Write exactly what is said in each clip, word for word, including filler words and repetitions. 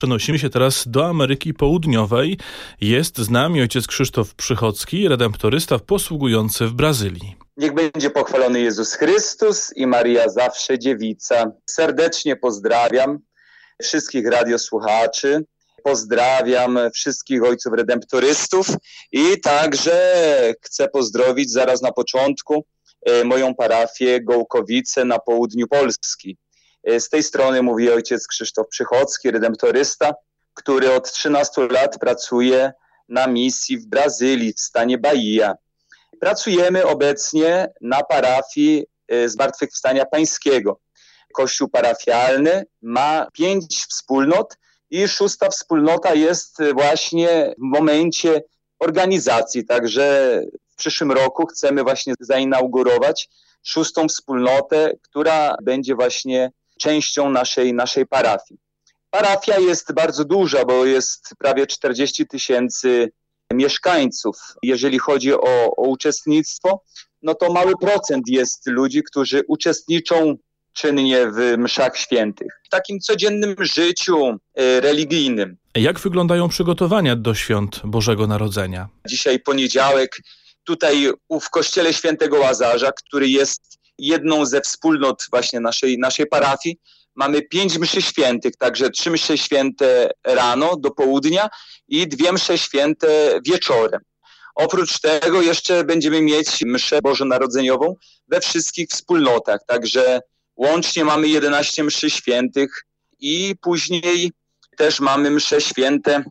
Przenosimy się teraz do Ameryki Południowej. Jest z nami ojciec Krzysztof Przychodzki, redemptorysta posługujący w Brazylii. Niech będzie pochwalony Jezus Chrystus i Maria zawsze dziewica. Serdecznie pozdrawiam wszystkich radiosłuchaczy. Pozdrawiam wszystkich ojców redemptorystów i także chcę pozdrowić zaraz na początku moją parafię Gołkowice na południu Polski. Z tej strony mówi ojciec Krzysztof Przychodzki, redemptorysta, który od trzynastu lat pracuje na misji w Brazylii, w stanie Bahia. Pracujemy obecnie na parafii Zmartwychwstania Pańskiego. Kościół parafialny ma pięć wspólnot i szósta wspólnota jest właśnie w momencie organizacji. Także w przyszłym roku chcemy właśnie zainaugurować szóstą wspólnotę, która będzie właśnie częścią naszej, naszej parafii. Parafia jest bardzo duża, bo jest prawie czterdzieści tysięcy mieszkańców. Jeżeli chodzi o, o uczestnictwo, no to mały procent jest ludzi, którzy uczestniczą czynnie w mszach świętych. W takim codziennym życiu y, religijnym. Jak wyglądają przygotowania do świąt Bożego Narodzenia? Dzisiaj poniedziałek, tutaj w kościele świętego Łazarza, który jest jedną ze wspólnot właśnie naszej, naszej parafii, mamy pięć mszy świętych, także trzy msze święte rano do południa i dwie msze święte wieczorem. Oprócz tego jeszcze będziemy mieć mszę bożonarodzeniową we wszystkich wspólnotach, także łącznie mamy jedenaście mszy świętych i później też mamy msze święte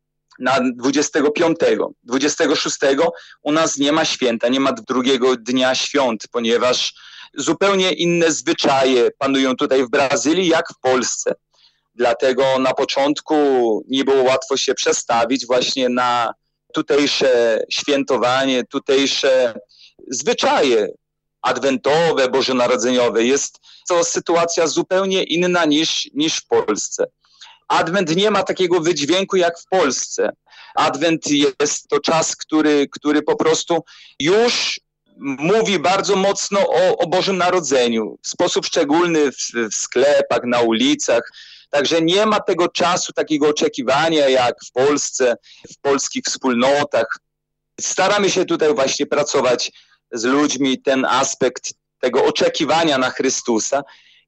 na dwudziestego piątego. dwudziestego szóstego u nas nie ma święta, nie ma drugiego dnia świąt, ponieważ zupełnie inne zwyczaje panują tutaj w Brazylii jak w Polsce. Dlatego na początku nie było łatwo się przestawić właśnie na tutejsze świętowanie, tutejsze zwyczaje adwentowe, bożonarodzeniowe. Jest to sytuacja zupełnie inna niż, niż w Polsce. Adwent nie ma takiego wydźwięku jak w Polsce. Adwent jest to czas, który, który po prostu już mówi bardzo mocno o, o Bożym Narodzeniu. W sposób szczególny w, w sklepach, na ulicach. Także nie ma tego czasu, takiego oczekiwania jak w Polsce, w polskich wspólnotach. Staramy się tutaj właśnie pracować z ludźmi, ten aspekt tego oczekiwania na Chrystusa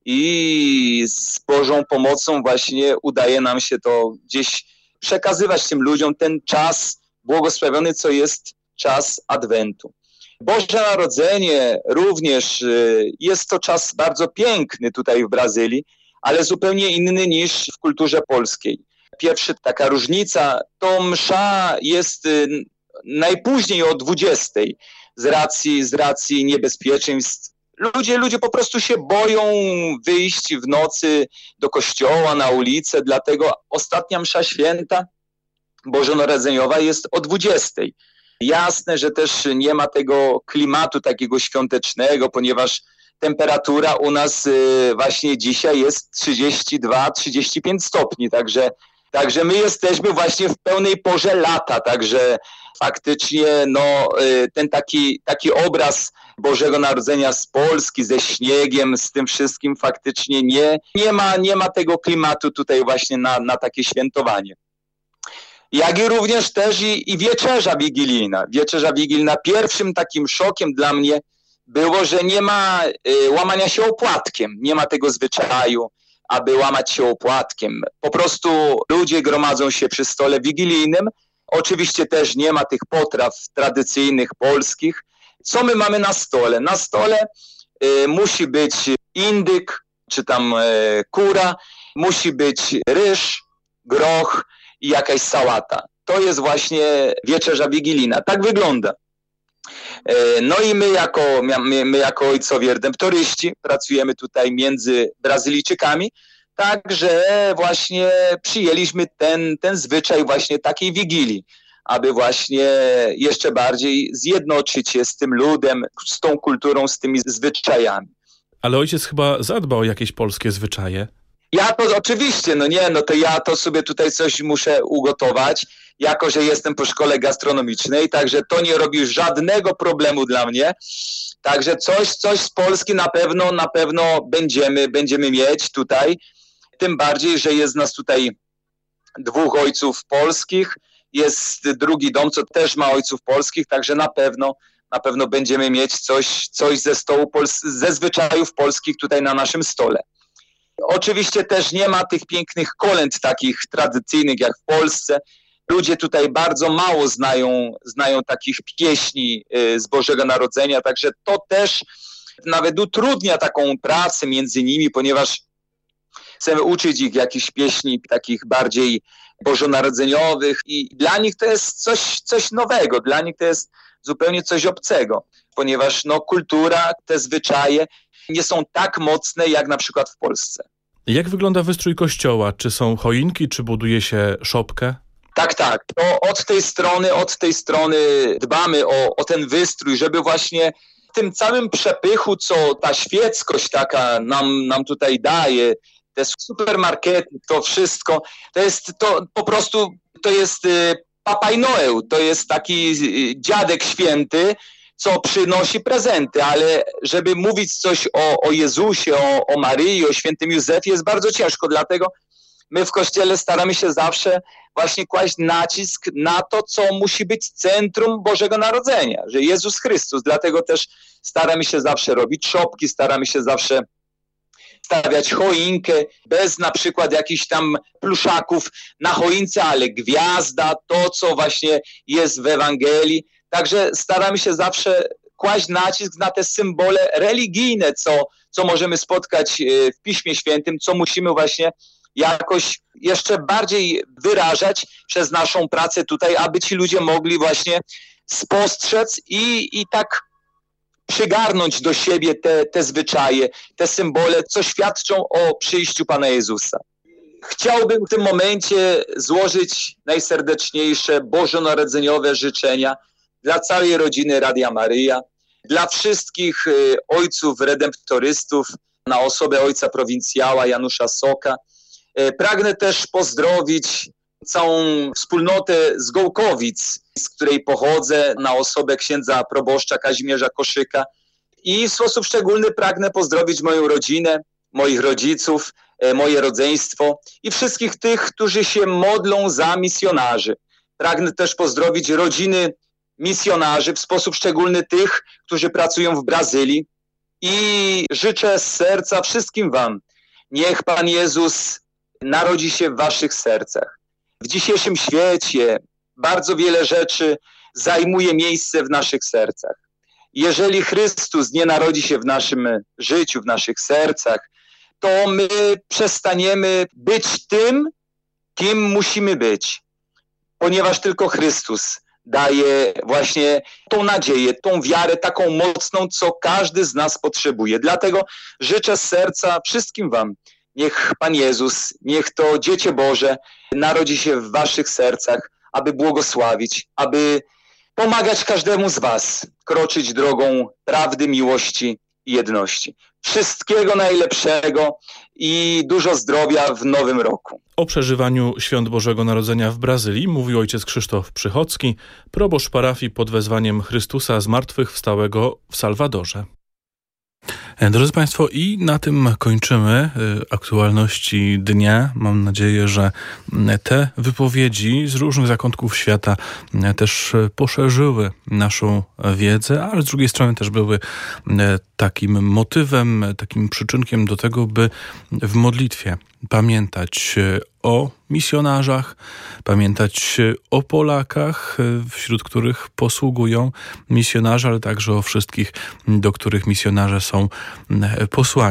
i z Bożą pomocą właśnie udaje nam się to gdzieś przekazywać tym ludziom, ten czas błogosławiony, co jest czas Adwentu. Boże Narodzenie również jest to czas bardzo piękny tutaj w Brazylii, ale zupełnie inny niż w kulturze polskiej. Pierwsza taka różnica, to msza jest najpóźniej o dwudziestej z racji, z racji niebezpieczeństw. Ludzie, ludzie po prostu się boją wyjść w nocy do kościoła, na ulicę, dlatego ostatnia msza święta bożonarodzeniowa jest o dwudziestej. Jasne, że też nie ma tego klimatu takiego świątecznego, ponieważ temperatura u nas właśnie dzisiaj jest trzydzieści dwa trzydzieści pięć stopni, także, także my jesteśmy właśnie w pełnej porze lata, także faktycznie no, ten taki, taki obraz Bożego Narodzenia z Polski, ze śniegiem, z tym wszystkim faktycznie nie, nie ma, nie ma tego klimatu tutaj właśnie na, na takie świętowanie. Jak i również też i, i wieczerza wigilijna. Wieczerza wigilijna pierwszym takim szokiem dla mnie było, że nie ma y, łamania się opłatkiem. Nie ma tego zwyczaju, aby łamać się opłatkiem. Po prostu ludzie gromadzą się przy stole wigilijnym. Oczywiście też nie ma tych potraw tradycyjnych polskich. Co my mamy na stole? Na stole y, musi być indyk, czy tam y, kura, musi być ryż, groch i jakaś sałata. To jest właśnie wieczerza wigilijna. Tak wygląda. No i my jako, my, my jako ojcowie redemptoryści pracujemy tutaj między Brazylijczykami, także właśnie przyjęliśmy ten, ten zwyczaj właśnie takiej wigilii, aby właśnie jeszcze bardziej zjednoczyć się z tym ludem, z tą kulturą, z tymi zwyczajami. Ale ojciec chyba zadba o jakieś polskie zwyczaje. Ja to oczywiście, no nie, no to ja to sobie tutaj coś muszę ugotować, jako że jestem po szkole gastronomicznej, także to nie robi żadnego problemu dla mnie. Także coś, coś z Polski na pewno, na pewno będziemy, będziemy mieć tutaj. Tym bardziej, że jest nas tutaj dwóch ojców polskich, jest drugi dom, co też ma ojców polskich, także na pewno, na pewno będziemy mieć coś, coś ze stołu, pols- ze zwyczajów polskich tutaj na naszym stole. Oczywiście też nie ma tych pięknych kolęd takich tradycyjnych jak w Polsce. Ludzie tutaj bardzo mało znają, znają takich pieśni z Bożego Narodzenia, także to też nawet utrudnia taką pracę między nimi, ponieważ chcemy uczyć ich jakichś pieśni takich bardziej bożonarodzeniowych i dla nich to jest coś, coś nowego, dla nich to jest zupełnie coś obcego, ponieważ no, kultura, te zwyczaje nie są tak mocne jak na przykład w Polsce. Jak wygląda wystrój kościoła? Czy są choinki, czy buduje się szopkę? Tak, tak. To od tej strony, od tej strony dbamy o, o ten wystrój, żeby właśnie w tym całym przepychu, co ta świeckość taka nam, nam tutaj daje, te supermarkety, to wszystko, to jest to po prostu, to jest Papaj Noel, to jest taki dziadek święty, co przynosi prezenty, ale żeby mówić coś o, o Jezusie, o, o Maryi, o świętym Józefie jest bardzo ciężko, dlatego my w Kościele staramy się zawsze właśnie kłaść nacisk na to, co musi być centrum Bożego Narodzenia, że Jezus Chrystus, dlatego też staramy się zawsze robić szopki, staramy się zawsze stawiać choinkę, bez na przykład jakichś tam pluszaków na choince, ale gwiazda, to co właśnie jest w Ewangelii. Także staramy się zawsze kłaść nacisk na te symbole religijne, co, co możemy spotkać w Piśmie Świętym, co musimy właśnie jakoś jeszcze bardziej wyrażać przez naszą pracę tutaj, aby ci ludzie mogli właśnie spostrzec i, i tak przygarnąć do siebie te, te zwyczaje, te symbole, co świadczą o przyjściu Pana Jezusa. Chciałbym w tym momencie złożyć najserdeczniejsze bożonarodzeniowe życzenia dla całej rodziny Radia Maryja, dla wszystkich ojców redemptorystów, na osobę ojca prowincjała Janusza Soka. Pragnę też pozdrowić całą wspólnotę z Gołkowic, z której pochodzę, na osobę księdza proboszcza Kazimierza Koszyka. I w sposób szczególny pragnę pozdrowić moją rodzinę, moich rodziców, moje rodzeństwo i wszystkich tych, którzy się modlą za misjonarzy. Pragnę też pozdrowić rodziny misjonarzy, w sposób szczególny tych, którzy pracują w Brazylii. I życzę z serca wszystkim wam, niech Pan Jezus narodzi się w waszych sercach. W dzisiejszym świecie bardzo wiele rzeczy zajmuje miejsce w naszych sercach. Jeżeli Chrystus nie narodzi się w naszym życiu, w naszych sercach, to my przestaniemy być tym, kim musimy być. Ponieważ tylko Chrystus daje właśnie tą nadzieję, tą wiarę taką mocną, co każdy z nas potrzebuje. Dlatego życzę z serca wszystkim wam, niech Pan Jezus, niech to Dziecię Boże narodzi się w waszych sercach, aby błogosławić, aby pomagać każdemu z was kroczyć drogą prawdy, miłości i jedności. Wszystkiego najlepszego i dużo zdrowia w nowym roku. O przeżywaniu Świąt Bożego Narodzenia w Brazylii mówił ojciec Krzysztof Przychodzki, proboszcz parafii pod wezwaniem Chrystusa Zmartwychwstałego w Salwadorze. Drodzy Państwo, i na tym kończymy aktualności dnia. Mam nadzieję, że te wypowiedzi z różnych zakątków świata też poszerzyły naszą wiedzę, ale z drugiej strony też były takim motywem, takim przyczynkiem do tego, by w modlitwie pamiętać o misjonarzach, pamiętać o Polakach, wśród których posługują misjonarze, ale także o wszystkich, do których misjonarze są posłani.